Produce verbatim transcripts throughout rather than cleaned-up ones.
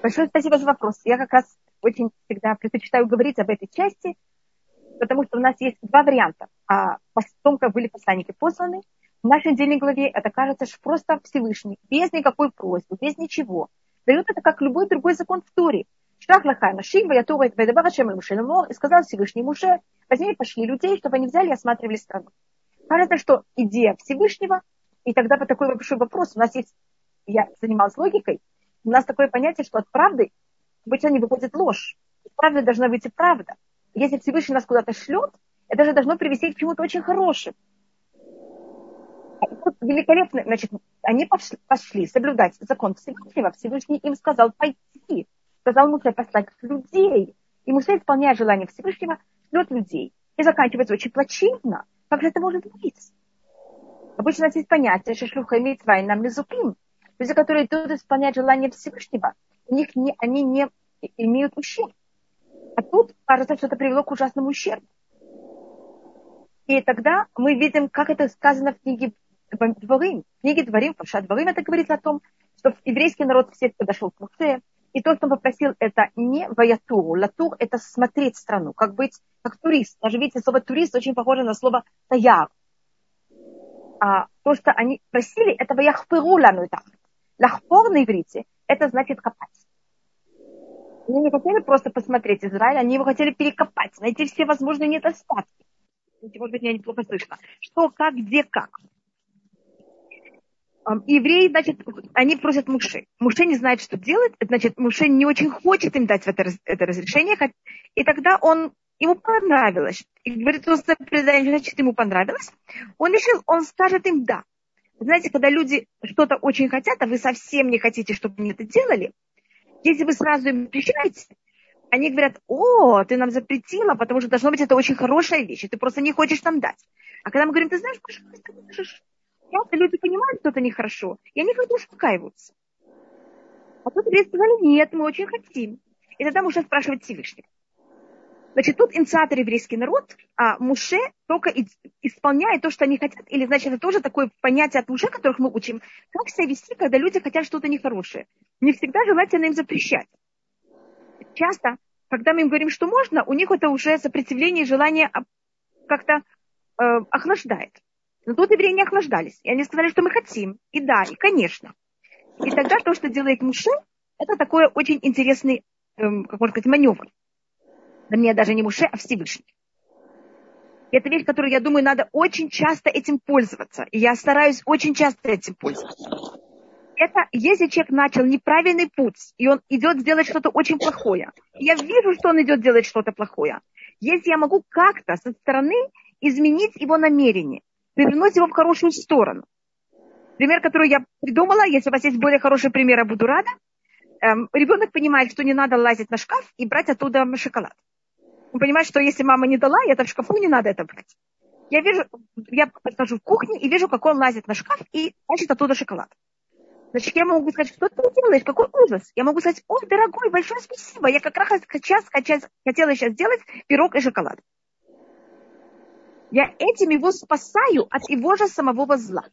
Большое спасибо за вопрос. Я как раз очень всегда предпочитаю говорить об этой части, потому что у нас есть два варианта. А потом, как были посланники посланы, в нашей недельной главе это кажется, что просто Всевышний, без никакой просьбы, без ничего, дает это как любой другой закон в Торе. Шлах лаха нашим, ваятура это вайдабар Ашем эль-Муше лемор, и сказал Всевышний Муше, возьми и пошли людей, чтобы они взяли и осматривали страну. Кажется, что идея Всевышнего, и тогда по такой большой вопрос, у нас есть, я занималась логикой, у нас такое понятие, что от правды обычно не выходит ложь. От правды должна выйти правда. Если Всевышний нас куда-то шлет, это же должно привести к чему-то очень хорошему. Великолепно, значит, они пошли, пошли соблюдать закон Всевышнего. Всевышний им сказал пойти, сказал Муше послать людей. И Муше, исполняя желание Всевышнего, шлет людей. И заканчивается очень плачевно. Как же это может быть? Обычно у нас есть понятие, что шлюха имеет свай нам мезупим. Люди, которые идут исполнять желание Всевышнего, у них не, они не имеют ущерб. А тут кажется, что это привело к ужасному ущербу. И тогда мы видим, как это сказано в книге Дворим. В книге Дворим, потому что Дворим это говорит о том, что еврейский народ всех подошел к Муше, и то, что он попросил, это не ваятуру. Латур это смотреть страну, как быть, как турист. Даже видите, слово турист очень похоже на слово таяр. А то, что они просили, это ваяхпыру лану так. Лахпор на иврите, это значит копать. Они не хотели просто посмотреть Израиль, они его хотели перекопать, найти все возможные недостатки. Может быть, меня неплохо слышно. Что, как, где, как. Евреи, значит, они просят Муше. Муше не знает, что делать. Значит, Муше не очень хочет им дать это, это разрешение. И тогда он, ему понравилось. И говорит, он значит, ему понравилось. Он решил, он скажет им да. Знаете, когда люди что-то очень хотят, а вы совсем не хотите, чтобы они это делали, если вы сразу им запрещаете, они говорят, о, ты нам запретила, потому что должно быть это очень хорошая вещь, и ты просто не хочешь нам дать. А когда мы говорим, ты знаешь, пожалуйста, можешь. Часто люди понимают, что это нехорошо, и они хотят успокаиваться. А тут евреи сказали, нет, мы очень хотим. И тогда Муше спрашивает Всевышнего. Значит, тут инициатор еврейский народ, а Муше только исполняет то, что они хотят. Или, значит, это тоже такое понятие от Муше, которых мы учим. Как себя вести, когда люди хотят что-то нехорошее. Не всегда желательно им запрещать. Часто, когда мы им говорим, что можно, у них это уже сопротивление и желание как-то э, охлаждает. Но тут евреи не охлаждались. И они сказали, что мы хотим. И да, и конечно. И тогда то, что делает Муше, это такой очень интересный, э, как можно сказать, маневр. Для меня даже не Муше, а Всевышний. И это вещь, которую, я думаю, надо очень часто этим пользоваться. И я стараюсь очень часто этим пользоваться. Это, если человек начал неправильный путь, и он идет сделать что-то очень плохое, и я вижу, что он идет делать что-то плохое, если я могу как-то со стороны изменить его намерение, повернуть его в хорошую сторону. Пример, который я придумала, если у вас есть более хороший пример, я буду рада. Эм, ребенок понимает, что не надо лазить на шкаф и брать оттуда шоколад. Он понимает, что если мама не дала, это в шкафу не надо это брать. Я вижу, я подхожу в кухню и вижу, как он лазит на шкаф и тащит оттуда шоколад. Значит, я могу сказать, что ты делаешь, какой ужас. Я могу сказать, о, дорогой, большое спасибо. Я как раз сейчас, сейчас хотела сейчас сделать пирог и шоколад. Я этим его спасаю от его же самого зла.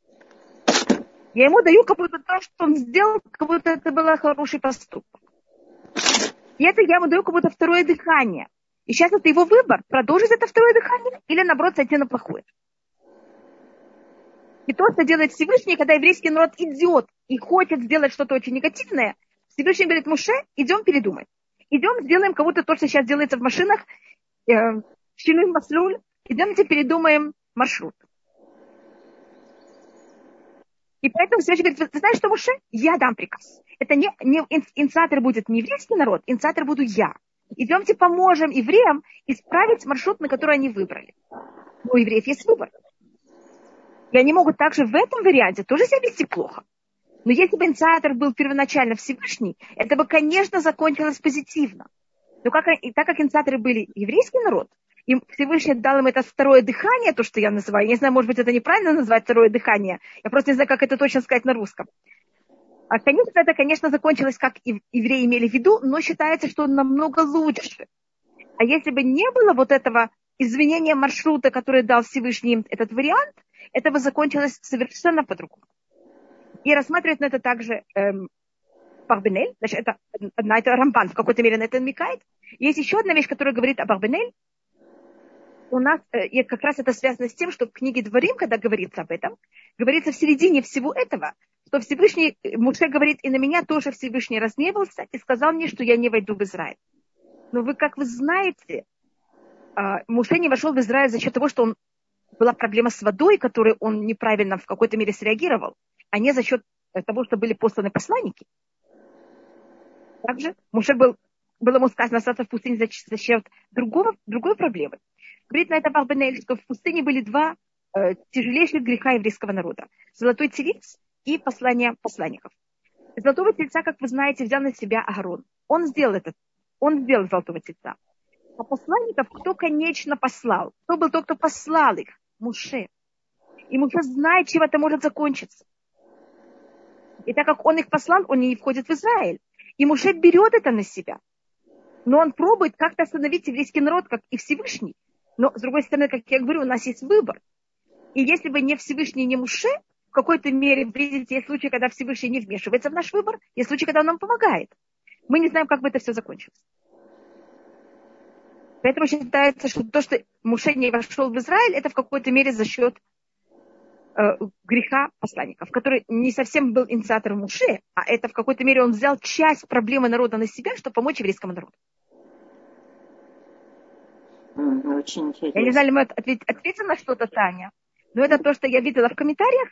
Я ему даю как будто то, что он сделал, как будто это был хороший поступок. И это я ему даю как будто второе дыхание. И сейчас это его выбор, продолжить это второе дыхание или, наоборот, сойти на плохое. И то, что делает Всевышний, когда еврейский народ идет и хочет сделать что-то очень негативное, Всевышний говорит, Муше, идем передумай. Идем, сделаем кого-то то, что сейчас делается в машинах, э, шинуй маслюль, идемте передумаем маршрут. И поэтому Всевышний говорит, ты знаешь что, Муше? Я дам приказ. Это не, не инициатор будет не еврейский народ, инициатор буду я. Идемте поможем евреям исправить маршрут, на который они выбрали. Но у евреев есть выбор. И они могут также в этом варианте тоже себя вести плохо. Но если бы инициатор был первоначально Всевышний, это бы, конечно, закончилось позитивно. Но как, и так как инициаторы были еврейский народ, им Всевышний дал им это второе дыхание, то, что я называю. Я не знаю, может быть, это неправильно назвать второе дыхание. Я просто не знаю, как это точно сказать на русском. А, конечно, это, конечно, закончилось, как евреи имели в виду, но считается, что намного лучше. А если бы не было вот этого изменения маршрута, который дал Всевышний этот вариант, это бы закончилось совершенно по-другому. И рассматривать на это также эм, Барбенель, значит, это одна, это Рамбан в какой-то мере на это намекает. Есть еще одна вещь, которая говорит о Барбенель. У нас и как раз это связано с тем, что в книге Дворим, когда говорится об этом, говорится в середине всего этого, что Всевышний, Моше говорит, и на меня тоже Всевышний разгневался и сказал мне, что я не войду в Израиль. Но вы, как вы знаете, Моше не вошел в Израиль за счет того, что он, была проблема с водой, которой он неправильно в какой-то мере среагировал, а не за счет того, что были посланы посланники. Также Моше был, было ему сказано остаться в пустыне за счет другого, другой проблемы. Говорит на это Барбенель, что в пустыне были два э, тяжелейших греха еврейского народа. Золотой телец и послание посланников. Золотого тельца, как вы знаете, взял на себя Аарон. Он сделал это. Он сделал золотого тельца. А посланников кто, конечно, послал? Кто был тот, кто послал их? Моше. И Моше знает, чем это может закончиться. И так как он их послал, он не входит в Израиль. И Моше берет это на себя. Но он пробует как-то остановить еврейский народ, как и Всевышний. Но, с другой стороны, как я говорю, у нас есть выбор. И если бы не Всевышний, не Моше, в какой-то мере, видите, есть случаи, когда Всевышний не вмешивается в наш выбор, есть случаи, когда он нам помогает. Мы не знаем, как бы это все закончилось. Поэтому считается, что то, что Моше не вошел в Израиль, это в какой-то мере за счет э, греха посланников, который не совсем был инициатором Моше, а это в какой-то мере он взял часть проблемы народа на себя, чтобы помочь еврейскому народу. Очень интересно. Я не знаю, ли мы ответ, ответим на что-то, Таня, но это то, что я видела в комментариях.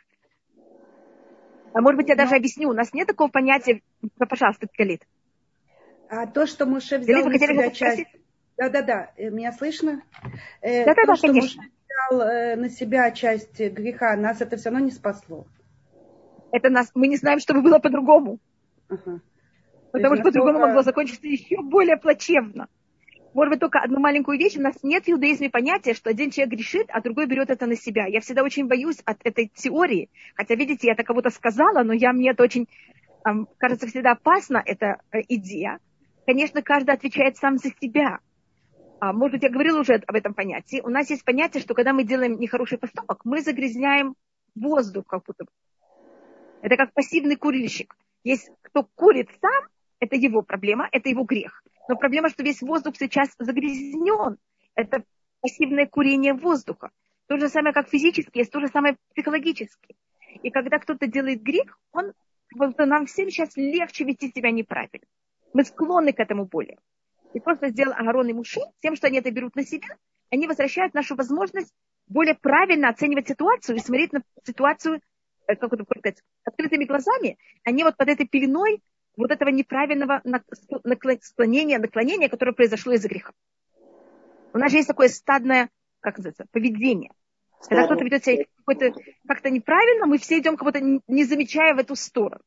А может быть, я даже но... объясню. У нас нет такого понятия. Пожалуйста, Галит. А то, что Моше взял Галит, на себя часть... Да-да-да, меня слышно? Да-да-да, то, что конечно. Моше взял на себя часть греха, нас это все равно не спасло. Это нас... Мы не знаем, что бы было по-другому. Ага. Потому что по-другому могло закончиться еще более плачевно. Может быть, только одну маленькую вещь. У нас нет в иудаизме понятия, что один человек грешит, а другой берет это на себя. Я всегда очень боюсь от этой теории. Хотя, видите, я это кого-то сказала, но я, мне это очень, эм, кажется, всегда опасна, эта э, идея. Конечно, каждый отвечает сам за себя. А, может быть, я говорила уже об этом понятии. У нас есть понятие, что когда мы делаем нехороший поступок, мы загрязняем воздух как будто бы. Это как пассивный курильщик. Есть кто курит сам, это его проблема, это его грех. Но проблема, что весь воздух сейчас загрязнен. Это пассивное курение воздуха. То же самое, как физически, есть то же самое психологически. И когда кто-то делает грех, он, вот нам всем сейчас легче вести себя неправильно. Мы склонны к этому более. И то, что сделал Аарон и Моше, тем, что они это берут на себя, они возвращают нашу возможность более правильно оценивать ситуацию и смотреть на ситуацию, как это сказать, открытыми глазами. Они вот под этой пеленой вот этого неправильного склонения, наклонения, которое произошло из-за греха. У нас же есть такое стадное, как называется, поведение. Когда кто-то ведет себя как-то неправильно, мы все идем, как будто не замечая в эту сторону.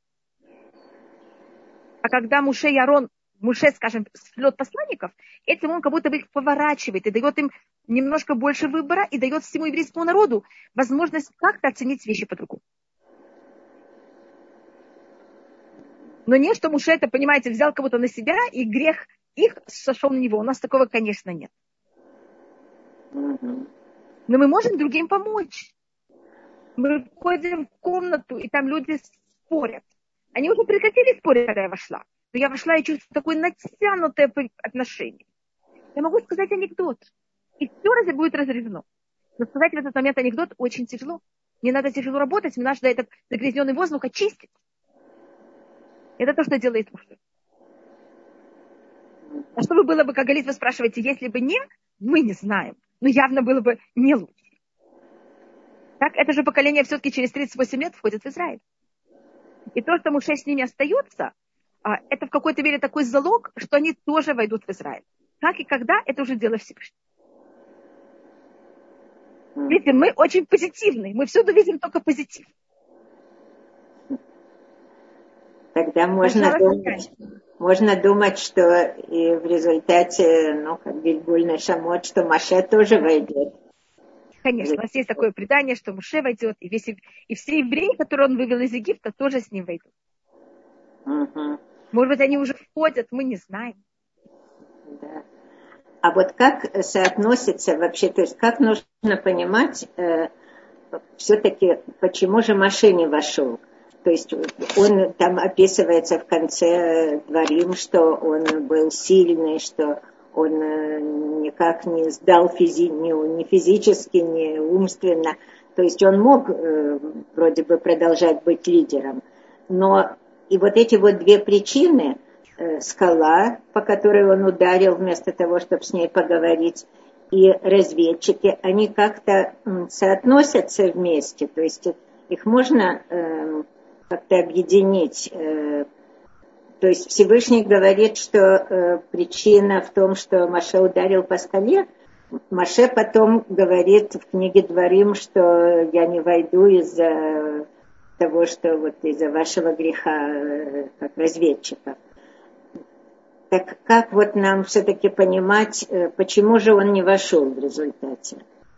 А когда Моше и Аарон, Моше, скажем, шлет посланников, этим он как будто бы их поворачивает и дает им немножко больше выбора и дает всему еврейскому народу возможность как-то оценить вещи по-другому. Но не, что Моше это, понимаете, взял кого-то на себя, и грех их сошел на него. У нас такого, конечно, нет. Mm-hmm. Но мы можем другим помочь. Мы входим в комнату, и там люди спорят. Они уже прекратили спорить, когда я вошла. Но я вошла и чувствую такое натянутое отношение. Я могу сказать анекдот. И все раз будет разрешено. Но сказать в этот момент анекдот очень тяжело. Мне надо тяжело работать, мне надо этот загрязненный воздух очистить. Это то, что делает Моше. А что бы было бы, как Галит, вы спрашиваете, если бы не, мы не знаем. Но явно было бы не лучше. Так, это же поколение все-таки через тридцать восемь лет входит в Израиль. И то, что Моше с ними остается, это в какой-то мере такой залог, что они тоже войдут в Израиль. Как и когда, это уже дело Всевышнего. Видите, мы очень позитивны. Мы всюду видим только позитив. Тогда можно думать, можно думать, что и в результате, ну, как Бильбуль Шамот, что Моше тоже войдет. Конечно, у нас есть такое предание, что Моше войдет, и, весь, и все евреи, которые он вывел из Египта, тоже с ним войдут. Угу. Может быть, они уже входят, мы не знаем. Да. А вот как соотносится вообще, то есть как нужно понимать, э, все-таки, почему же Моше не вошел? То есть он там описывается в конце Дворим, что он был сильный, что он никак не сдал физи, ни, ни физически, ни умственно. То есть он мог э, вроде бы продолжать быть лидером. Но и вот эти вот две причины, э, скала, по которой он ударил вместо того, чтобы с ней поговорить, и разведчики, они как-то м, соотносятся вместе. То есть их можно э, как-то объединить. Э, То есть Всевышний говорит, что э, причина в том, что Моше ударил по скале. Моше потом говорит в книге Дворим, что я не войду из-за того, что вот из-за вашего греха, э, как разведчика. Так как вот нам все-таки понимать, э, почему же он не вошел в результате?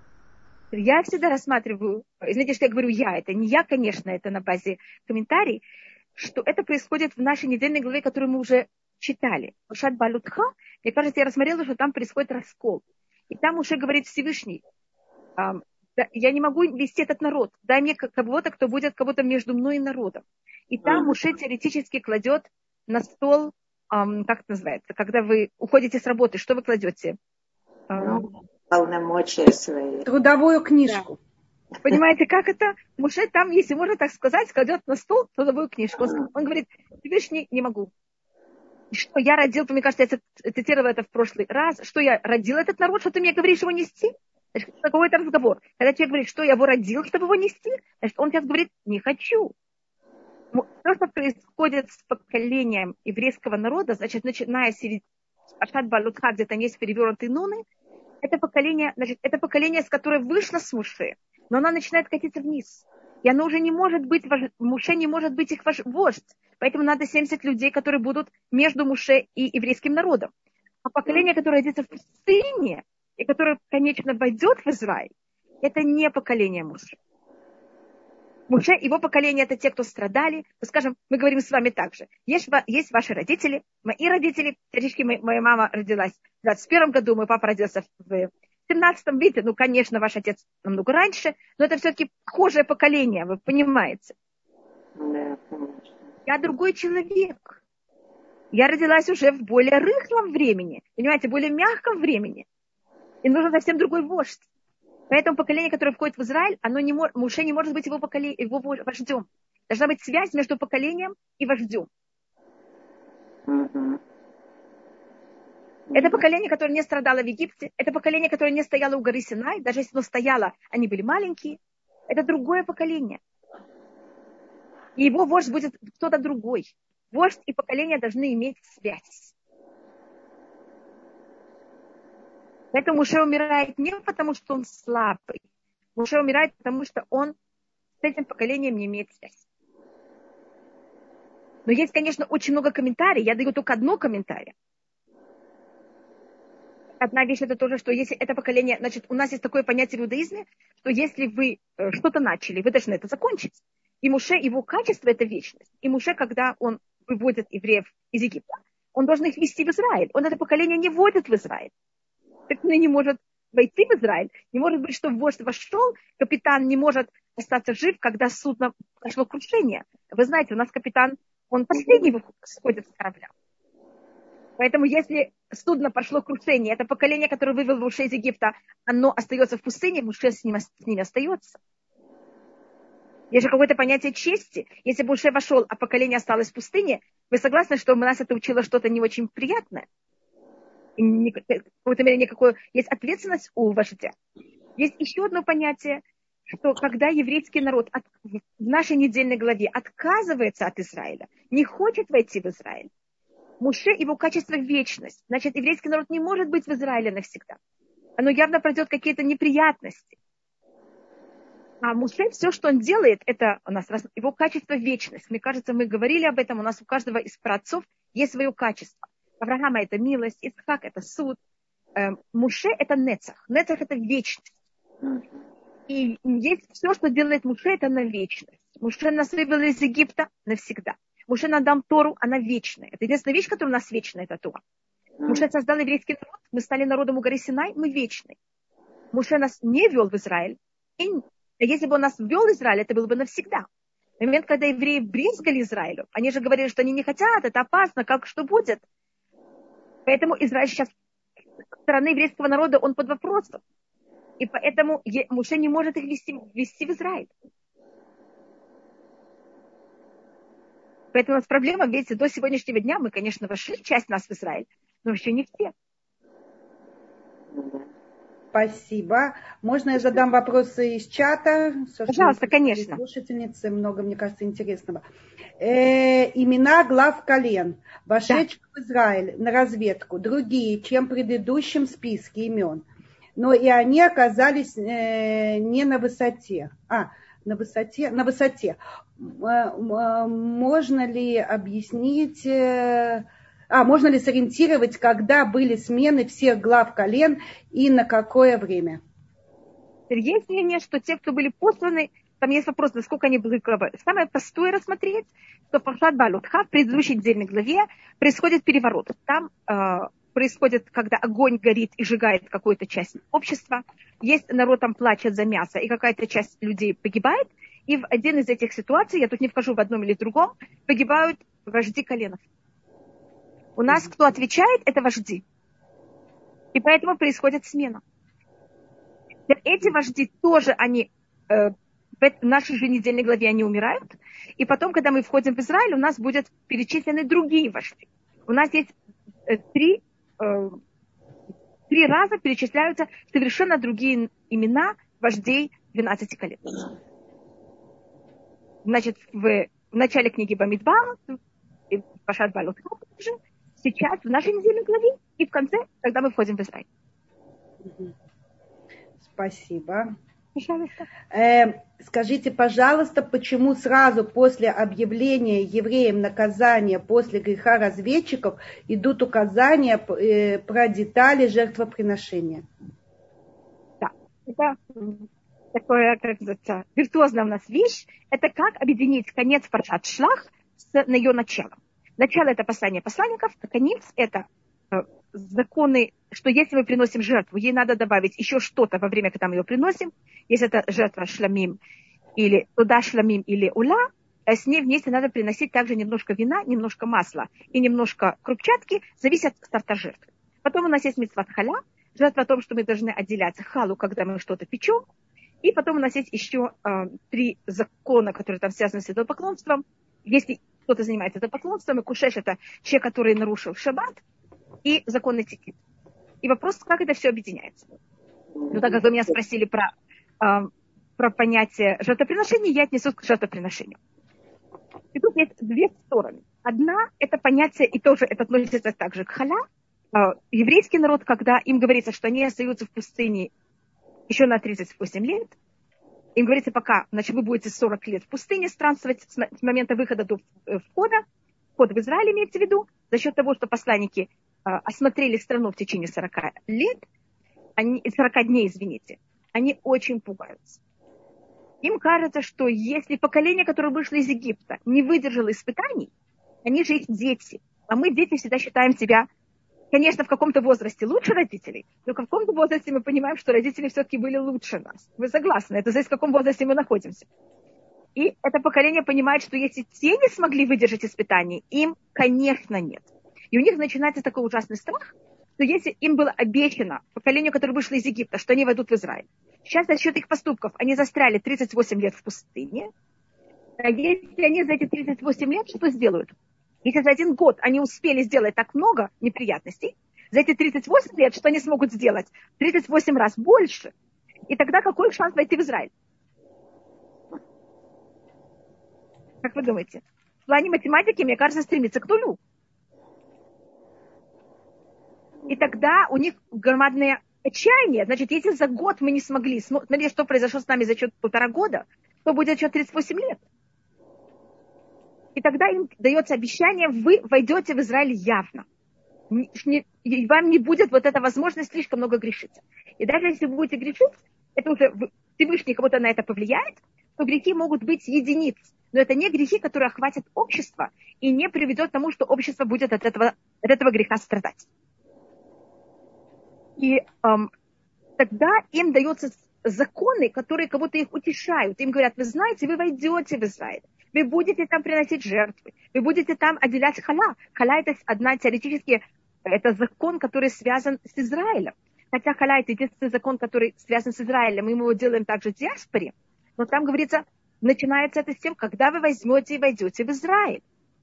Я всегда рассматриваю, знаете, что я говорю я, это не я, конечно, это на базе комментариев, что это происходит в нашей недельной главе, которую мы уже читали. Шат Балутха, мне кажется, я рассмотрела, что там происходит раскол. И там уже говорит Всевышний, да, я не могу вести этот народ, дай мне кого-то, кто будет кого-то между мной и народом. И там Муше теоретически кладет на стол, как это называется, когда вы уходите с работы, что вы кладете? Ну, полномочия свои. Трудовую книжку. Да. Понимаете, как это? Муше там, если можно так сказать, кладет на стол трудовую книжку. Он, он говорит, Всевышний, не могу. Что я родил, мне кажется, я цитировала это в прошлый раз, что я родил этот народ, что ты мне говоришь его нести? Значит, какой-то разговор. Когда человек говорит, что я его родил, чтобы его нести, значит, он сейчас говорит, не хочу. То, что происходит с поколением еврейского народа, значит, начиная с Ашат Балутха, где там есть перевернутые нуны, это поколение, значит, это поколение, с которой вышло с Муше, но оно начинает катиться вниз. И оно уже не может быть, Муше не может быть их вождь. Поэтому надо семьдесят людей, которые будут между Муше и еврейским народом. А поколение, которое родится в пустыне, и которое, конечно, войдет в Израиль, это не поколение Муше. Муше, его поколение, это те, кто страдали. Ну, скажем, мы говорим с вами так же. Есть, есть ваши родители, мои родители. Теоретически моя мама родилась в двадцать первом году, мой папа родился в семнадцатом. Видите, ну, конечно, ваш отец намного раньше, но это все-таки похожее поколение, вы понимаете. Да, конечно. Я другой человек. Я родилась уже в более рыхлом времени, понимаете, более мягком времени. И нужен совсем другой вождь. Поэтому поколение, которое входит в Израиль, оно не может, Муше не может быть его, поколе, его вождем. Должна быть связь между поколением и вождем. Mm-hmm. Это поколение, которое не страдало в Египте. Это поколение, которое не стояло у горы Синай. Даже если оно стояло, они были маленькие. Это другое поколение. И его вождь будет кто-то другой. Вождь и поколение должны иметь связь. Поэтому Муше умирает не потому, что он слабый. Муше умирает, потому что он с этим поколением не имеет связи. Но есть, конечно, очень много комментариев. Я даю только одно комментарий. Одна вещь это тоже, что если это поколение, значит, у нас есть такое понятие в иудаизме, что если вы что-то начали, вы должны это закончить. И Муше, его качество это вечность. И Муше, когда он выводит евреев из Египта, он должен их вести в Израиль. Он это поколение не вводит в Израиль. Так он не может войти в Израиль. Не может быть, что вождь вошел, капитан не может остаться жив, когда судно прошло крушение. Вы знаете, у нас капитан, он последний сходит с корабля. Поэтому если судно прошло крушение, это поколение, которое вывело Муше из Египта, оно остается в пустыне, Муше с ним, с ними остается. Есть же какое-то понятие чести. Если бы Муше вошел, а поколение осталось в пустыне, вы согласны, что у нас это учило что-то не очень приятное? И в какой-то мере никакой... Есть ответственность у вождя. Есть еще одно понятие, что когда еврейский народ от, в нашей недельной главе отказывается от Израиля, не хочет войти в Израиль, Муше, его качество вечность. Значит, еврейский народ не может быть в Израиле навсегда. Оно явно пройдет какие-то неприятности. А Муше, все, что он делает, это у нас его качество вечность. Мне кажется, мы говорили об этом, у нас у каждого из праотцов есть свое качество. Авраама это милость, Ицхак это суд, Муше это нецах. Нецах это вечность. И есть все, что делает Муше, это на вечность. Муше нас вывел из Египта навсегда. Муше нам дам Тору, она вечная. Это единственная вещь, которая у нас вечная, это Тора. Муше создал еврейский народ, мы стали народом у горы Синай, мы вечны. Муше нас не вел в Израиль. И если бы он нас ввел в Израиль, это было бы навсегда. В момент, когда евреи брезгали Израилю, они же говорили, что они не хотят, это опасно, как что будет. Поэтому Израиль сейчас, со стороны еврейского народа, он под вопросом. И поэтому Моше не может их вести, вести в Израиль. Поэтому у нас проблема, видите, до сегодняшнего дня мы, конечно, вошли, часть нас в Израиль, но еще не все. Спасибо. Можно я задам вопросы из чата? Пожалуйста, конечно. Слушательницы, много, мне кажется, интересного. Э, имена глав колен, вошедших да. в Израиль на разведку, другие, чем в предыдущем списке имен. Но и они оказались э, не на высоте. А, на высоте, на высоте. Можно ли объяснить, а, можно ли сориентировать, когда были смены всех глав колен и на какое время? Есть мнение, что те, кто были посланы, там есть вопрос, насколько они были главы. Самое простое рассмотреть, что в Паршат Баалот-Ха, в предыдущей недельной главе, происходит переворот. Там э, происходит, когда огонь горит и сжигает какую-то часть общества. Есть народ там плачет за мясо, и какая-то часть людей погибает. И в один из этих ситуаций, я тут не вхожу в одном или другом, погибают вожди коленов. У нас кто отвечает, это вожди. И поэтому происходит смена. Эти вожди тоже, они, э, в нашей же недельной главе они умирают. И потом, когда мы входим в Израиль, у нас будут перечислены другие вожди. У нас есть э, три, э, три раза перечисляются совершенно другие имена вождей двенадцати колен. Значит, в, в начале книги Бамидбар, в Паршат Баалот-Ха, сейчас в нашей недельной главе и в конце, когда мы входим в Израиль. Спасибо. Пожалуйста. Э, скажите, пожалуйста, почему сразу после объявления евреям наказания после греха разведчиков идут указания э, про детали жертвоприношения? Да, это такое, как говорится, виртуозная у нас вещь. Это как объединить конец Паршат Шлах с ее началом. Начало – это послание посланников, а конец – это э, законы, что если мы приносим жертву, ей надо добавить еще что-то во время, когда мы ее приносим. Если это жертва шламим или туда шламим или ула, с ней вместе надо приносить также немножко вина, немножко масла и немножко крупчатки, зависит от сорта жертвы. Потом у нас есть мицват халя, жертва о том, что мы должны отделять халу, когда мы что-то печем. И потом у нас есть еще э, три закона, которые там связаны с идолопоклонством. Если кто-то занимается идолопоклонством, и кушеш – это человек, который нарушил шаббат, и законный тикит. И вопрос, как это все объединяется. Ну, так как вы меня спросили про, э, про понятие жертвоприношения, я отнесусь к жертвоприношению. И тут есть две стороны. Одна – это понятие, и тоже это относится также к халя. Э, еврейский народ, когда им говорится, что они остаются в пустыне еще на тридцать восемь лет, им говорится, пока, значит, вы будете сорок лет в пустыне странствовать с момента выхода до входа, вход в Израиль имеется в виду, за счет того, что посланники э, осмотрели страну в течение сорока лет, они, сорока дней, извините, они очень пугаются. Им кажется, что если поколение, которое вышло из Египта, не выдержало испытаний, они же их дети, а мы, дети, всегда считаем себя, конечно, в каком-то возрасте лучше родителей, но в каком-то возрасте мы понимаем, что родители все-таки были лучше нас. Вы согласны? Это зависит, в каком возрасте мы находимся. И это поколение понимает, что если те не смогли выдержать испытаний, им, конечно, нет. И у них начинается такой ужасный страх, что если им было обещано, поколению, которое вышло из Египта, что они войдут в Израиль, сейчас за счет их поступков они застряли тридцать восемь лет в пустыне, а если они за эти тридцать восемь лет что сделают? Если за один год они успели сделать так много неприятностей, за эти тридцать восемь лет что они смогут сделать? тридцать восемь раз больше. И тогда какой шанс войти в Израиль? Как вы думаете? В плане математики, мне кажется, стремится к нулю. И тогда у них громадное отчаяние. Значит, если за год мы не смогли, смотрите, что произошло с нами за счет полтора года, то будет за счет тридцать восемь лет. И тогда им дается обещание, вы войдете в Израиль явно. И вам не будет вот эта возможность слишком много грешить. И даже если вы будете грешить, это уже Всевышний кого-то на это повлияет, то грехи могут быть единиц. Но это не грехи, которые охватят общество и не приведет к тому, что общество будет от этого, от этого греха страдать. И эм, тогда им даются законы, которые кого-то их утешают. Им говорят, вы знаете, вы войдете в Израиль. Вы будете там приносить жертвы. Вы будете там отделять халя. Халя – это одна теоретически, это закон, который связан с Израилем. Хотя халя – это единственный закон, который связан с Израилем. Мы его делаем также в диаспоре. Но там говорится, начинается это с тем, когда вы возьмете и войдете в Израиль.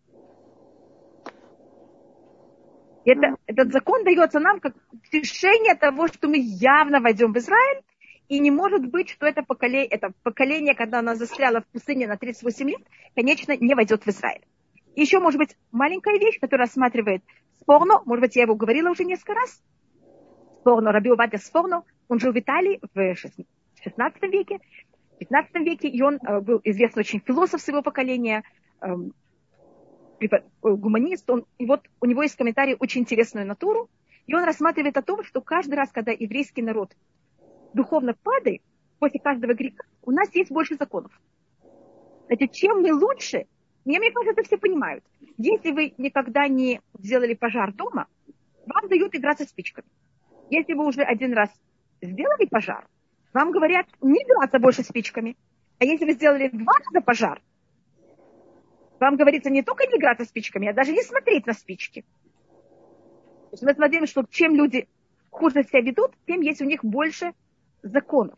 Это, этот закон дается нам как решение того, что мы явно войдем в Израиль. И не может быть, что это поколение, это поколение, когда оно застряло в пустыне на тридцать восемь лет, конечно, не войдет в Израиль. И еще, может быть, маленькая вещь, которая рассматривает Сфорно, может быть, я его говорила уже несколько раз. Сфорно, Раби Овадия Сфорно, он жил в Италии в шестнадцатом веке. В пятнадцатом веке, и он был известный очень философ своего поколения, гуманист. Он, и вот у него есть комментарий очень интересную натуру, и он рассматривает о том, что каждый раз, когда еврейский народ духовно падает, после каждого греха, у нас есть больше законов. Значит, чем мы лучше, мне, мне кажется, это все понимают. Если вы никогда не сделали пожар дома, вам дают играться спичками. Если вы уже один раз сделали пожар, вам говорят не играться больше спичками. А если вы сделали два раза пожар, вам говорится не только не играться спичками, а даже не смотреть на спички. То есть мы смотрим, что чем люди хуже себя ведут, тем есть у них больше законов.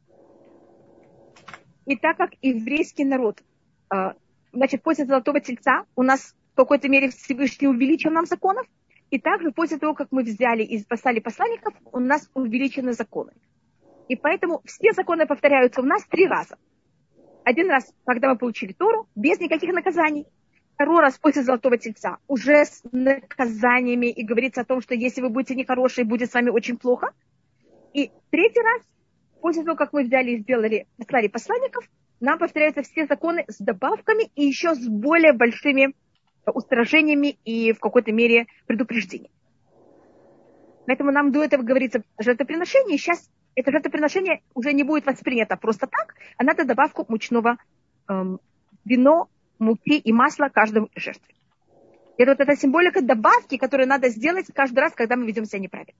И так как еврейский народ, значит, после Золотого Тельца у нас в какой-то мере Всевышний увеличил нам законов, и также после того, как мы взяли и послали посланников, у нас увеличены законы. И поэтому все законы повторяются у нас три раза. Один раз, когда мы получили Тору, без никаких наказаний. Второй раз после Золотого Тельца, уже с наказаниями, и говорится о том, что если вы будете нехорошие, будет с вами очень плохо. И третий раз, после того, как мы взяли и сделали, послали посланников, нам повторяются все законы с добавками и еще с более большими устражениями и в какой-то мере предупреждениями. Поэтому нам до этого говорится жертвоприношение, и сейчас это жертвоприношение уже не будет воспринято просто так, а надо добавку мучного эм, вино, муки и масла каждому жертве. И вот эта символика добавки, которую надо сделать каждый раз, когда мы ведем себя неправильно.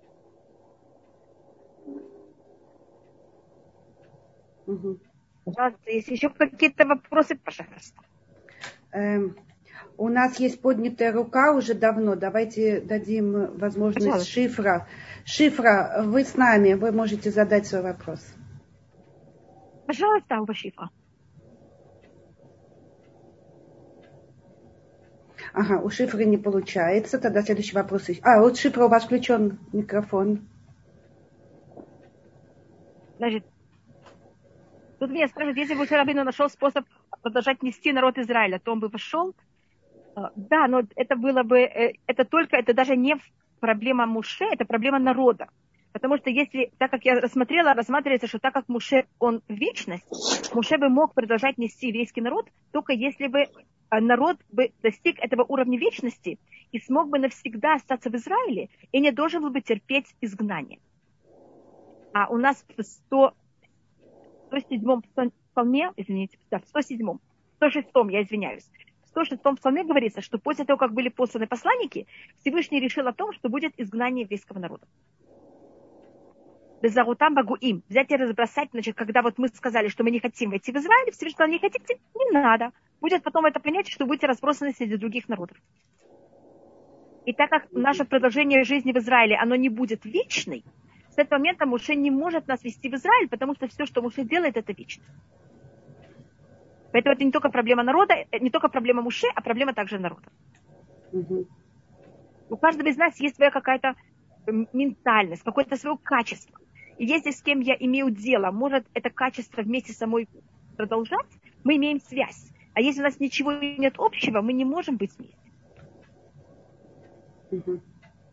Угу. Пожалуйста, если еще какие-то вопросы, пожалуйста. Эм, у нас есть поднятая рука уже давно. Давайте дадим возможность пожалуйста. Шифра. Шифра, вы с нами, вы можете задать свой вопрос. Пожалуйста, Алва Шифра. Ага, у Шифры не получается. Тогда следующий вопрос. А, вот Шифра, у вас включен микрофон. Значит, тут меня спрашивают, если бы Моше Рабейну нашел способ продолжать нести народ Израиля, то он бы вошел. Да, но это было бы, это только, это даже не проблема Моше, это проблема народа. Потому что если, так как я рассмотрела, рассматривается, что так как Моше, он вечность, Моше бы мог продолжать нести еврейский народ, только если бы народ бы достиг этого уровня вечности и смог бы навсегда остаться в Израиле и не должен был бы терпеть изгнание. А у нас в сто седьмом псалме, извините, да, в сто седьмом, сто шестом, я извиняюсь, в сто шестом псалме говорится, что после того, как были посланы посланники, Всевышний решил о том, что будет изгнание еврейского народа. Безарутам багуим. Взять и разбросать, значит, когда вот мы сказали, что мы не хотим войти в Израиль, Всевышний сказал, не хотите, не надо. Будет потом это понятие, что будете разбросаны среди других народов. И так как наше продолжение жизни в Израиле, оно не будет вечной, с этого момента Моше не может нас вести в Израиль, потому что все, что Моше делает, это вечно. Поэтому это не только проблема народа, не только проблема Моше, а проблема также народа. Угу. У каждого из нас есть своя какая-то ментальность, какое-то свое качество. И если с кем я имею дело, может это качество вместе со мной продолжать, мы имеем связь. А если у нас ничего нет общего, мы не можем быть вместе. Угу.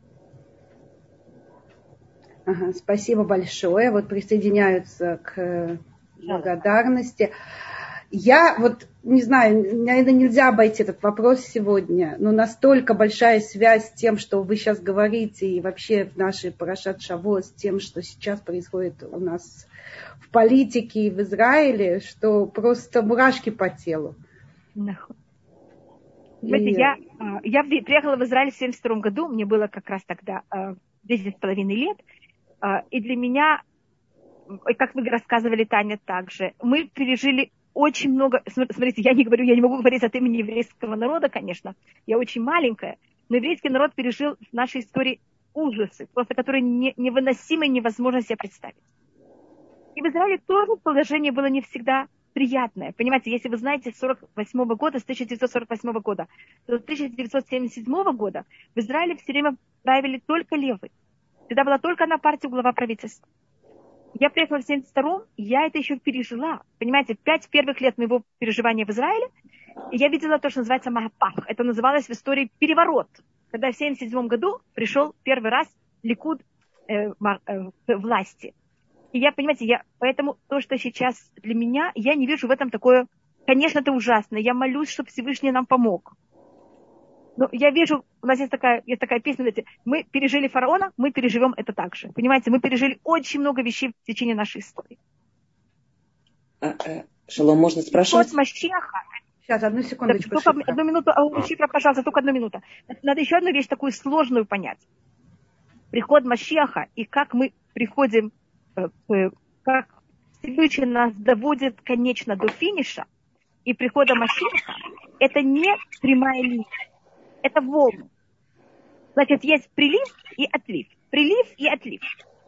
Ага, спасибо большое. Вот присоединяются к благодарности. Я вот не знаю, наверное, нельзя обойти этот вопрос сегодня, но настолько большая связь с тем, что вы сейчас говорите, и вообще в нашей Парашат Шавот, с тем, что сейчас происходит у нас в политике и в Израиле, что просто мурашки по телу. Знаете, и... я, я приехала в Израиль в семьдесят втором году, мне было как раз тогда десять с половиной лет, и для меня, как вы рассказывали, Таня, также, мы пережили очень много... Смотрите, я не говорю, я не могу говорить от имени еврейского народа, конечно. Я очень маленькая. Но еврейский народ пережил в нашей истории ужасы, просто которые не, невыносимо и невозможно себе представить. И в Израиле тоже положение было не всегда приятное. Понимаете, если вы знаете, с сорок восьмого года, с тысяча девятьсот сорок восьмого года до тысяча девятьсот семьдесят седьмого года в Израиле все время правили только левые. Всегда была только одна партия, глава правительства. Я приехала в семьдесят втором, я это еще пережила. Понимаете, пять первых лет моего переживания в Израиле, и я видела то, что называется махапах. Это называлось в истории переворот. Когда в семьдесят седьмом году пришел первый раз Ликуд э, э, власти. И я, понимаете, я, поэтому то, что сейчас для меня, я не вижу в этом такое, конечно, это ужасно. Я молюсь, чтобы Всевышний нам помог. Но я вижу, у нас есть такая, есть такая песня, знаете, мы пережили фараона, мы переживем это так же. Понимаете, мы пережили очень много вещей в течение нашей истории. А, а, Шалом, можно спрашивать? Приход Машеха. Сейчас, одну секундочку. Так, только одну минуту, а, Шифра, пожалуйста, только одну минуту. Надо еще одну вещь такую сложную понять. Приход Машеха и как мы приходим, как Всевышний нас доводит, конечно, до финиша, и прихода Машеха, это не прямая линия, это волны. Значит, есть прилив и отлив. Прилив и отлив.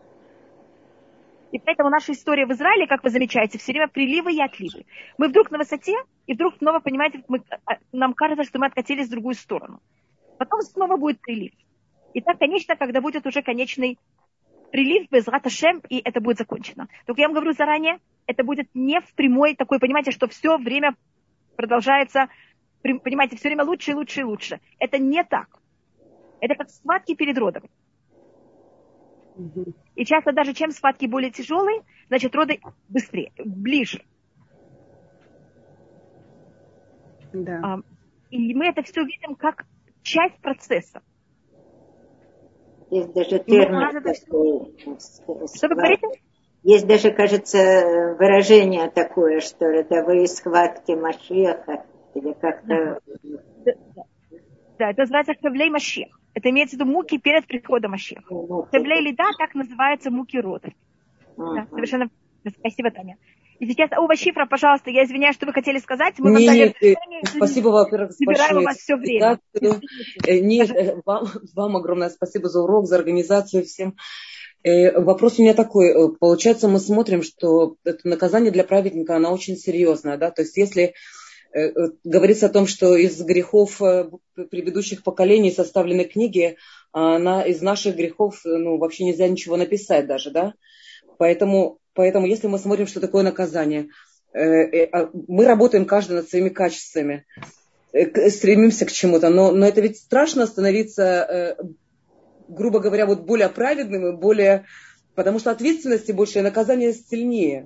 И поэтому наша история в Израиле, как вы замечаете, все время приливы и отливы. Мы вдруг на высоте, и вдруг снова, понимаете, мы, нам кажется, что мы откатились в другую сторону. Потом снова будет прилив. И так, конечно, когда будет уже конечный прилив без раташем, и это будет закончено. Только я вам говорю заранее, это будет не в прямой такой, понимаете, что все время продолжается, понимаете, все время лучше и лучше и лучше. Это не так. Это как схватки перед родом. И часто даже чем схватки более тяжелые, значит роды быстрее, ближе. Да. А, и мы это все видим как часть процесса. Есть даже термин такой. Что вы говорите? Есть даже, кажется, выражение такое, что родовые схватки Машеха, или как-то... Да, да. да это называется хевлей Машех. Это имеется в виду муки перед приходом Машеха. Хевлей лида, так называются муки рода. Uh-huh. Да, совершенно. Спасибо, Таня. И сейчас, Ува Шифра, пожалуйста, я извиняюсь, что вы хотели сказать. Мы нет, вам дали нет, спасибо, во-первых, большое. Вас все время. Нет, вам, вам огромное спасибо за урок, за организацию всем. Вопрос у меня такой. Получается, мы смотрим, что это наказание для праведника, оно очень серьезное, да? То есть, если говорится о том, что из грехов предыдущих поколений составлены книги, а из наших грехов, ну, вообще нельзя ничего написать даже, да? Поэтому, поэтому, если мы смотрим, что такое наказание, мы работаем каждый над своими качествами, стремимся к чему-то, но, но это ведь страшно становиться, грубо говоря, вот более праведным и более, потому что ответственности больше, и наказание сильнее.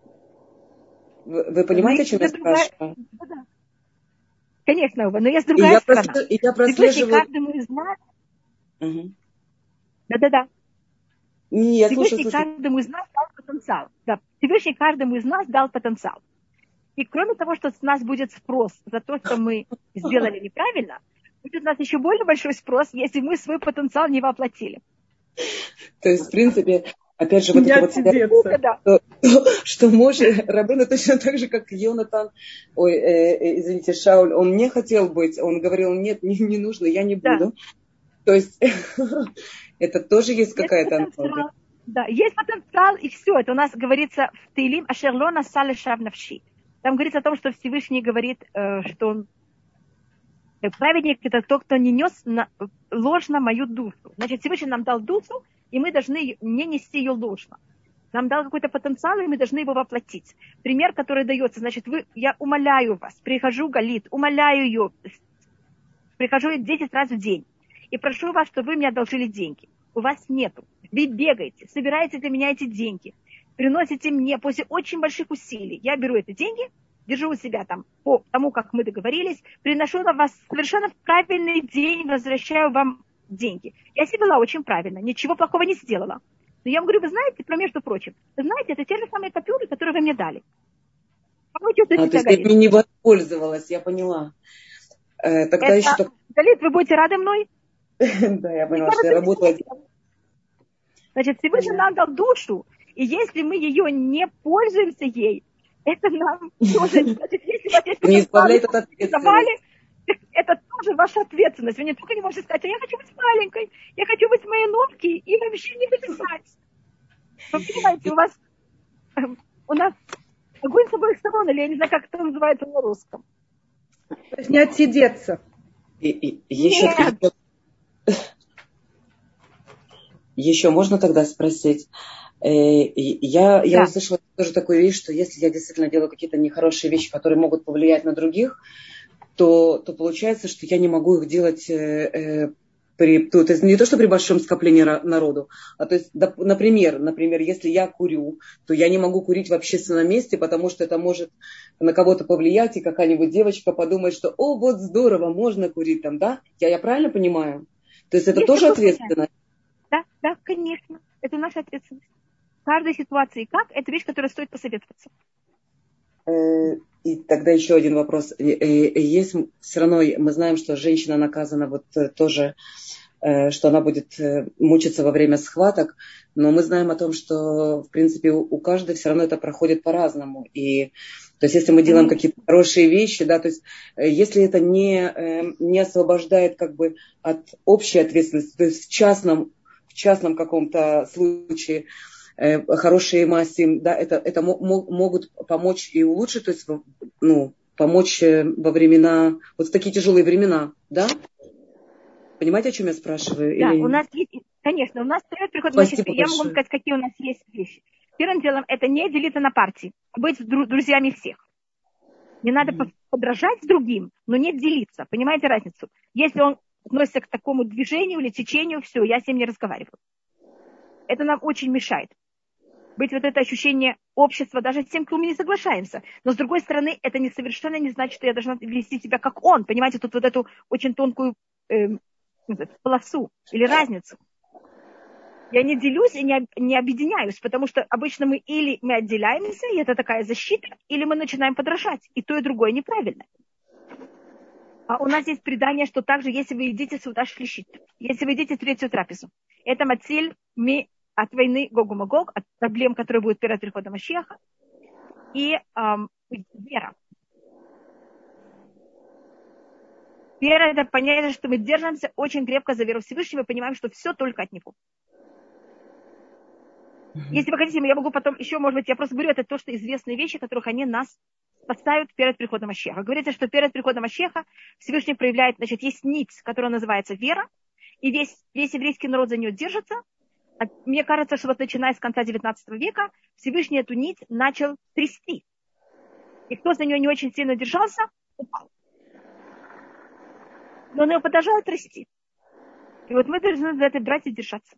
Вы, вы понимаете, о чем я спрашиваю? Да, да. Конечно, но есть другая и сторона. Я прос... И я прослеживаю... Каждому из нас... Угу. Да-да-да. Не, я Всевышний слушаю, слушаю. каждому из нас дал потенциал. Да. Всевышний каждому из нас дал потенциал. И кроме того, что с нас будет спрос за то, что мы сделали неправильно, будет у нас еще более большой спрос, если мы свой потенциал не воплотили. То есть, в принципе, опять же, вот это вот да. что, что Моше Рабейну точно так же, как Йонатан, ой, э, извините, Шауль, он не хотел быть, он говорил, нет, не, не нужно, я не буду. Да. То есть, это тоже есть, есть какая-то аналогия. Да, есть потенциал, и все. Это у нас говорится в Теилим Ашерлона Сале Шав Навши. Там говорится о том, что Всевышний говорит, что он праведник это тот, кто не нес на, ложно мою душу. Значит, Всевышний нам дал душу, и мы должны не нести ее ложно. Нам дал какой-то потенциал, и мы должны его воплотить. Пример, который дается, значит, вы, я умоляю вас, прихожу Галит, умоляю ее, прихожу десять раз в день, и прошу вас, чтобы вы мне одолжили деньги. У вас нету. Вы бегаете, собираете для меня эти деньги, приносите мне после очень больших усилий. Я беру эти деньги, держу у себя там по тому, как мы договорились, приношу на вас совершенно в правильный день, возвращаю вам деньги. Я себя вела очень правильно, ничего плохого не сделала. Но я вам говорю, вы знаете, про между прочим, вы знаете, это те же самые купюры, которые вы мне дали. Как вы чувствуете а, себя, то есть я ими не воспользовалась, я поняла. Э, тогда это, еще так... Галит, вы будете рады мной? Да, я поняла, что я работала. Значит, Всевышний нам дал душу, и если мы ее не пользуемся ей, Это нам тоже, значит, если вас есть не избавляет от ответственности. Это тоже ваша ответственность. Вы не только не можете сказать, а я хочу быть маленькой, я хочу быть моей ножки и вообще не вылезать. Вы понимаете, у вас, у нас огонь с обоих сторон, или я не знаю, как это называется на русском. То есть не отсидеться. И, и, еще, еще, еще можно тогда спросить? Я, я да. услышала тоже такую вещь, что если я действительно делаю какие-то нехорошие вещи, которые могут повлиять на других, то, то получается, что я не могу их делать э, э, при, то, то есть не то, что при большом скоплении народу, а то есть, да, например, например, если я курю, то я не могу курить в общественном месте, потому что это может на кого-то повлиять, и какая-нибудь девочка подумает, что о, вот здорово, можно курить там, да? Я, я правильно понимаю? То есть это есть тоже ответственность? Да, да, конечно. Это наша ответственность. В каждой ситуации как, это вещь, которая стоит посоветоваться. И тогда еще один вопрос. Есть все равно, мы знаем, что женщина наказана вот тоже, что она будет мучиться во время схваток, но мы знаем о том, что, в принципе, у каждой все равно это проходит по-разному. И то есть, если мы делаем какие-то хорошие вещи, да, то есть, если это не, не освобождает как бы от общей ответственности, то есть в частном, в частном каком-то случае, хорошие массы, да, это, это могут помочь и улучшить, то есть, ну, помочь во времена, вот в такие тяжелые времена, да? Понимаете, о чем я спрашиваю? Да, Или... у нас есть, конечно, у нас приходит, значит, я могу вам сказать, какие у нас есть вещи. Первым делом, это не делиться на партии, а быть друзьями всех. Не надо mm-hmm. подражать другим, но не делиться. Понимаете разницу? Если он относится к такому движению или течению, все, я с ним не разговариваю. Это нам очень мешает. Быть вот это ощущение общества, даже с тем, кем мы не соглашаемся. Но с другой стороны, это не совершенно не значит, что я должна вести себя как он. Понимаете, тут вот эту очень тонкую э, полосу или разницу. Я не делюсь и не, не объединяюсь, потому что обычно мы или мы отделяемся, и это такая защита, или мы начинаем подражать. И то, и другое неправильно. А у нас есть предание, что также, если вы едите суда шлишит, если вы едите третью трапезу, это мациль ми от войны Гогу-Магог, от проблем, которые будут перед приходом Машиаха, и эм, вера. Вера – это понятие, что мы держимся очень крепко за веру Всевышнего и понимаем, что все только от Него. Mm-hmm. Если вы хотите, я могу потом еще, может быть, я просто говорю, это то, что известные вещи, которых они нас спасают перед приходом Машиаха. Говорится, что перед приходом Машиаха Всевышний проявляет, значит, есть нить, которая называется вера, и весь, весь еврейский народ за нее держится. Мне кажется, что вот начиная с конца девятнадцатого века Всевышний эту нить начал трясти. И кто за нее не очень сильно держался, упал. Но он ее продолжал трясти. И вот мы должны за это брать и держаться.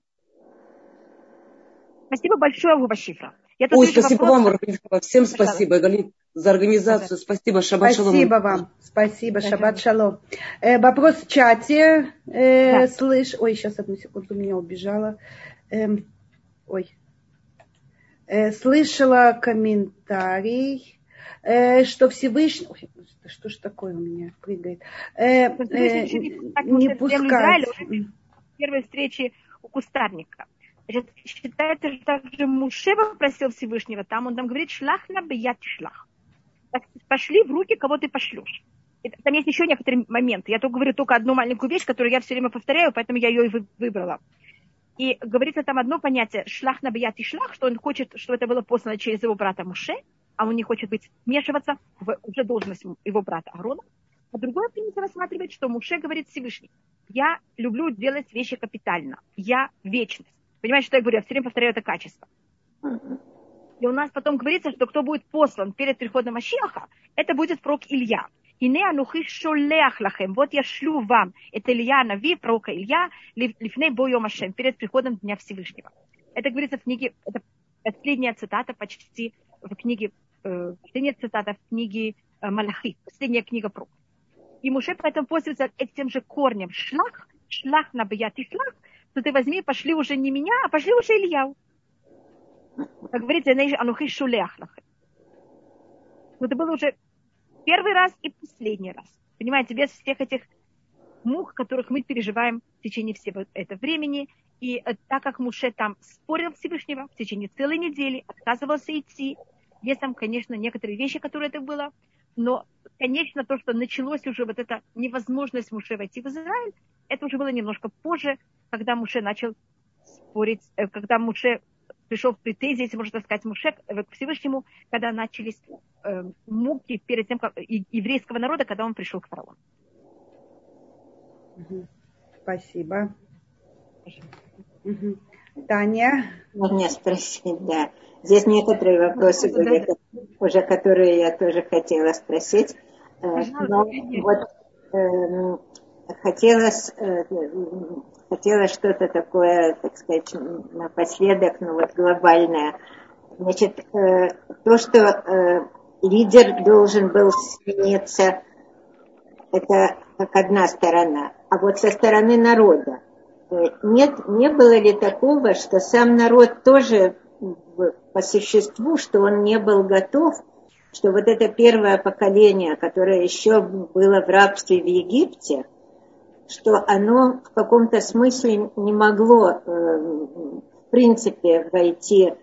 Спасибо большое, Агуба Шифра. Ой, спасибо вопрос. Вам, всем спасибо, Галит, за организацию. Спасибо, шаббат шалом. Спасибо вам, спасибо, шаббат шалом. Э, вопрос в чате. Э, да. Слышь, ой, сейчас одну секунду, меня убежала. Э, ой. Э, слышала комментарий, э, что Всевышний... Ой, что ж такое у меня прыгает? Э, э, не пускать. В первой встрече у кустарника. Значит, считается, что также Муше попросил Всевышнего, там он там говорит, шлах на бьят шлах. Пошли в руки, кого ты пошлешь. Там есть еще некоторые моменты. Я только говорю только одну маленькую вещь, которую я все время повторяю, поэтому я ее и выбрала. И говорится там одно понятие, шлах на бьят и шлах, что он хочет, чтобы это было послано через его брата Муше, а он не хочет быть, вмешиваться в уже должность его брата Аарона. А другое понятие рассматривает, что Муше говорит Всевышний, я люблю делать вещи капитально, я вечность. Понимаете, что я говорю? Я все время повторяю это качество. И у нас потом говорится, что кто будет послан перед приходом Машиаха, это будет пророк Илья. «Ине анухи шолеах лахем». Вот я шлю вам. Это Илья, Нави, пророка Илья, лифней бо йом Ашем, перед приходом Дня Всевышнего. Это говорится в книге, это последняя цитата почти в книге, э, последняя цитата в книге э, Малахи, последняя книга пророка. И Муше поэтому пользуется этим же корнем. Шлах, шлах на бьят и шлах, то ты возьми, пошли уже не меня, а пошли уже Ильяу. Как говорится, анухи шулеах лахем. Это было уже первый раз и последний раз. Понимаете, без всех этих мук, которых мы переживаем в течение всего этого времени. И так как Муше там спорил Всевышнего в течение целой недели, отказывался идти, Есть там, конечно, некоторые вещи, которые это было, но, конечно, то, что началось уже вот эта невозможность Моше войти в Израиль, это уже было немножко позже, когда Моше начал спорить, когда Моше пришел в претензии, если можно так сказать, Моше к Всевышнему, когда начались э, муки перед тем, как еврейского народа, когда он пришел к фараону. Спасибо. Угу. Таня? Можно спросить, да. Здесь некоторые вопросы да, были, да. уже которые я тоже хотела спросить. Пожалуйста, Но вот э, хотелось, э, хотелось что-то такое, так сказать, напоследок, ну вот глобальное. Значит, э, то, что э, лидер должен был смениться, это как одна сторона. А вот со стороны народа, нет, не было ли такого, что сам народ тоже по существу, что он не был готов, что вот это первое поколение, которое еще было в рабстве в Египте, что оно в каком-то смысле не могло, в принципе, войти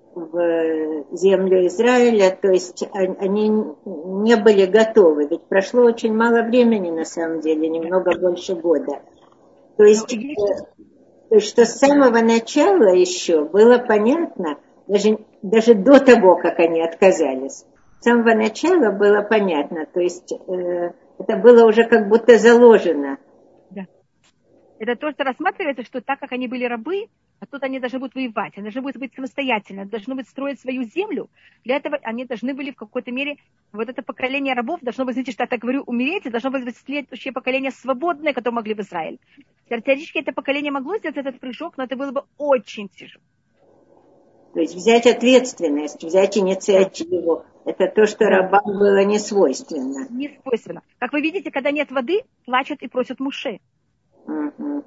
в землю Израиля, то есть они не были готовы, ведь прошло очень мало времени на самом деле, немного больше года. То есть, то есть что с самого начала еще было понятно, даже, даже до того, как они отказались, с самого начала было понятно, то есть э, это было уже как будто заложено. Да. Это то, что рассматривается, что так как они были рабы, а тут они должны будут воевать, они должны будут быть самостоятельны, должны быть строить свою землю. Для этого они должны были в какой-то мере, вот это поколение рабов должно быть, знаете, что я так говорю, умереть, и должно быть следующее поколение свободное, которое могли в Израиль. Теоретически это поколение могло сделать этот прыжок, но это было бы очень тяжело. То есть взять ответственность, взять инициативу, это то, что рабам было не свойственно. Не свойственно. Как вы видите, когда нет воды, плачут и просят Моше. Угу.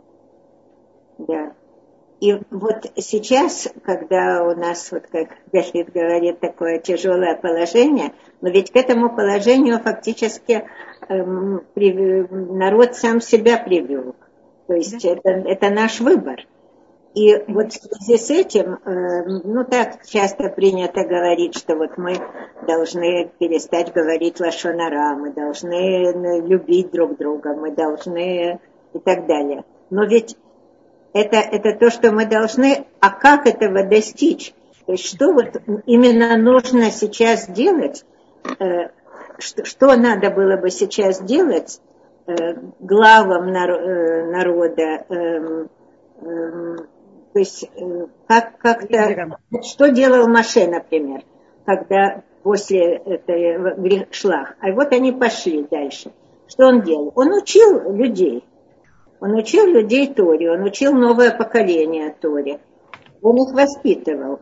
Да. И вот сейчас, когда у нас, вот как Гашлит говорит, такое тяжелое положение, но ведь к этому положению фактически эм, при, народ сам себя привел. То есть да. это, это наш выбор. И вот в связи с этим, э, ну так часто принято говорить, что вот мы должны перестать говорить лашон ара, мы должны любить друг друга, мы должны и так далее. Но ведь Это, это то, что мы должны, а как этого достичь? То есть что вот именно нужно сейчас делать, э, что, что надо было бы сейчас делать э, главам нар, э, народа, э, э, то есть э, как, как-то, что делал Моше, например, когда после этой шлах, а вот они пошли дальше. Что он делал? Он учил людей. Он учил людей Торе, он учил новое поколение Торе. Он их воспитывал.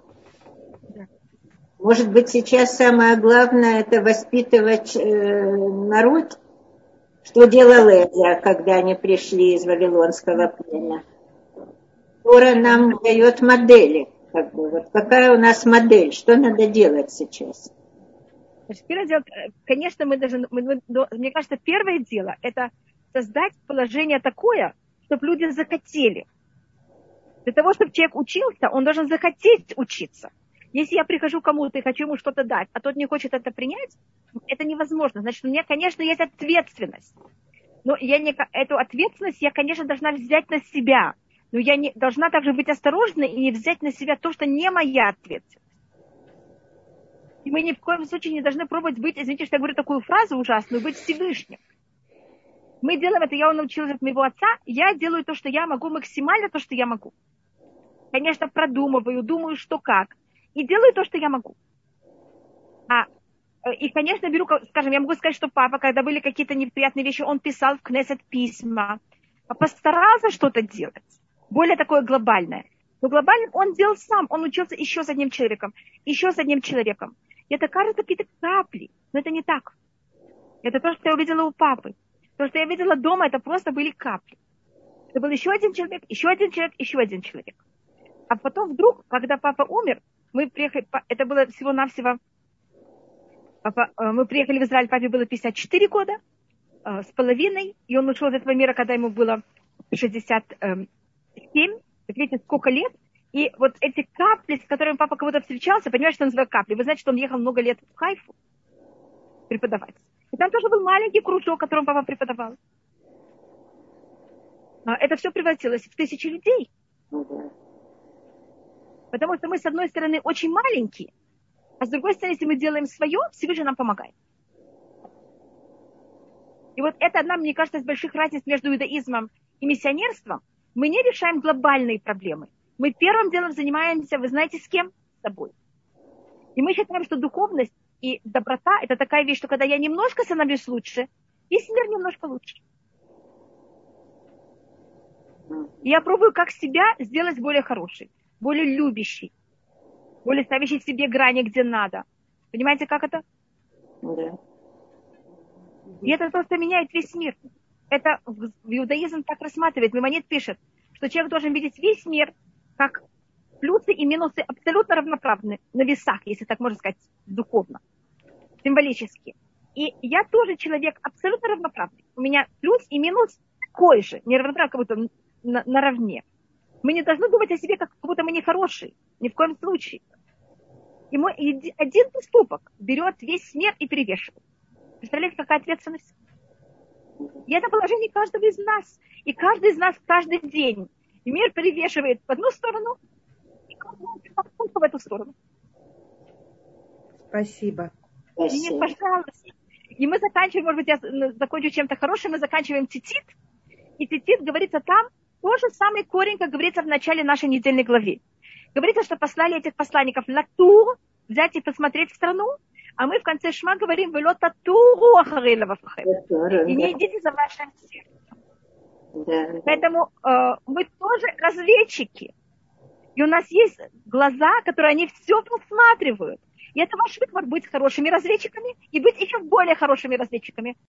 Может быть, сейчас самое главное – это воспитывать э, народ. Что делал Эзра, когда они пришли из Вавилонского плена? Тора нам дает модели. Как бы, вот какая у нас модель? Что надо делать сейчас? Первое дело, конечно, мы даже, мы, мне кажется, первое дело – это создать положение такое, чтобы люди захотели. Для того, чтобы человек учился, он должен захотеть учиться. Если я прихожу к кому-то и хочу ему что-то дать, а тот не хочет это принять, это невозможно. Значит, у меня, конечно, есть ответственность. Но я не, эту ответственность я, конечно, должна взять на себя. Но я не, должна также быть осторожной и не взять на себя то, что не моя ответственность. И мы ни в коем случае не должны пробовать быть, извините, что я говорю такую фразу ужасную, быть Всевышним. Мы делаем это, я научилась от моего отца, я делаю то, что я могу, максимально то, что я могу. Конечно, продумываю, думаю, что как. И делаю то, что я могу. А, и, конечно, беру, скажем, я могу сказать, что папа, когда были какие-то неприятные вещи, он писал в Кнессет письма. Постарался что-то делать. Более такое глобальное. Но глобально он делал сам. Он учился еще с одним человеком. Еще с одним человеком. И это кажется какие-то капли. Но это не так. Это то, что я увидела у папы. То, что я видела дома, это просто были капли. Это был еще один человек, еще один человек, еще один человек. А потом вдруг, когда папа умер, мы приехали, это было всего-навсего, папа, мы приехали в Израиль, папе было пятьдесят четыре года э, с половиной, и он ушел из этого мира, когда ему было шестьдесят семь. Видите, сколько лет. И вот эти капли, с которыми папа кого-то встречался, понимаешь, что он называет капли? Вы знаете, что он ехал много лет в Хайфу преподавать. И там тоже был маленький кружок, которым папа преподавал. Но это все превратилось в тысячи людей. Потому что мы, с одной стороны, очень маленькие, а с другой стороны, если мы делаем свое, Всевышний нам помогает. И вот это одна, мне кажется, из больших разниц между иудаизмом и миссионерством. Мы не решаем глобальные проблемы. Мы первым делом занимаемся, вы знаете, с кем? С собой. И мы считаем, что духовность и доброта – это такая вещь, что когда я немножко становлюсь лучше, весь мир немножко лучше. И я пробую, как себя сделать более хорошей, более любящей, более ставящей себе грани, где надо. Понимаете, как это? Да. И это просто меняет весь мир. Это в иудаизм так рассматривает. Маймонид пишет, что человек должен видеть весь мир как плюсы и минусы абсолютно равноправны на весах, если так можно сказать, духовно, символически. И я тоже человек абсолютно равноправный. У меня плюс и минус такой же, не равноправный, как будто на, наравне. Мы не должны думать о себе, как будто мы нехорошие. Ни в коем случае. И мой один поступок берет весь мир и перевешивает. Представляете, какая ответственность? И это положение каждого из нас. И каждый из нас каждый день. И мир перевешивает в одну сторону, и в эту сторону. Спасибо. И нет, пожалуйста. И мы заканчиваем, может быть, я закончу чем-то хорошим, мы заканчиваем цитит. И цитит говорится там, тот же самый корень, как говорится в начале нашей недельной главы. Говорится, что послали этих посланников на тур, взять и посмотреть в страну, а мы в конце Шма говорим, «Велота туру ахарей лававхем». И не идите за вашим сердцем. Да. Поэтому э, мы тоже разведчики. И у нас есть глаза, которые они все просматривают. И это ваш выбор быть хорошими разведчиками и быть еще более хорошими разведчиками.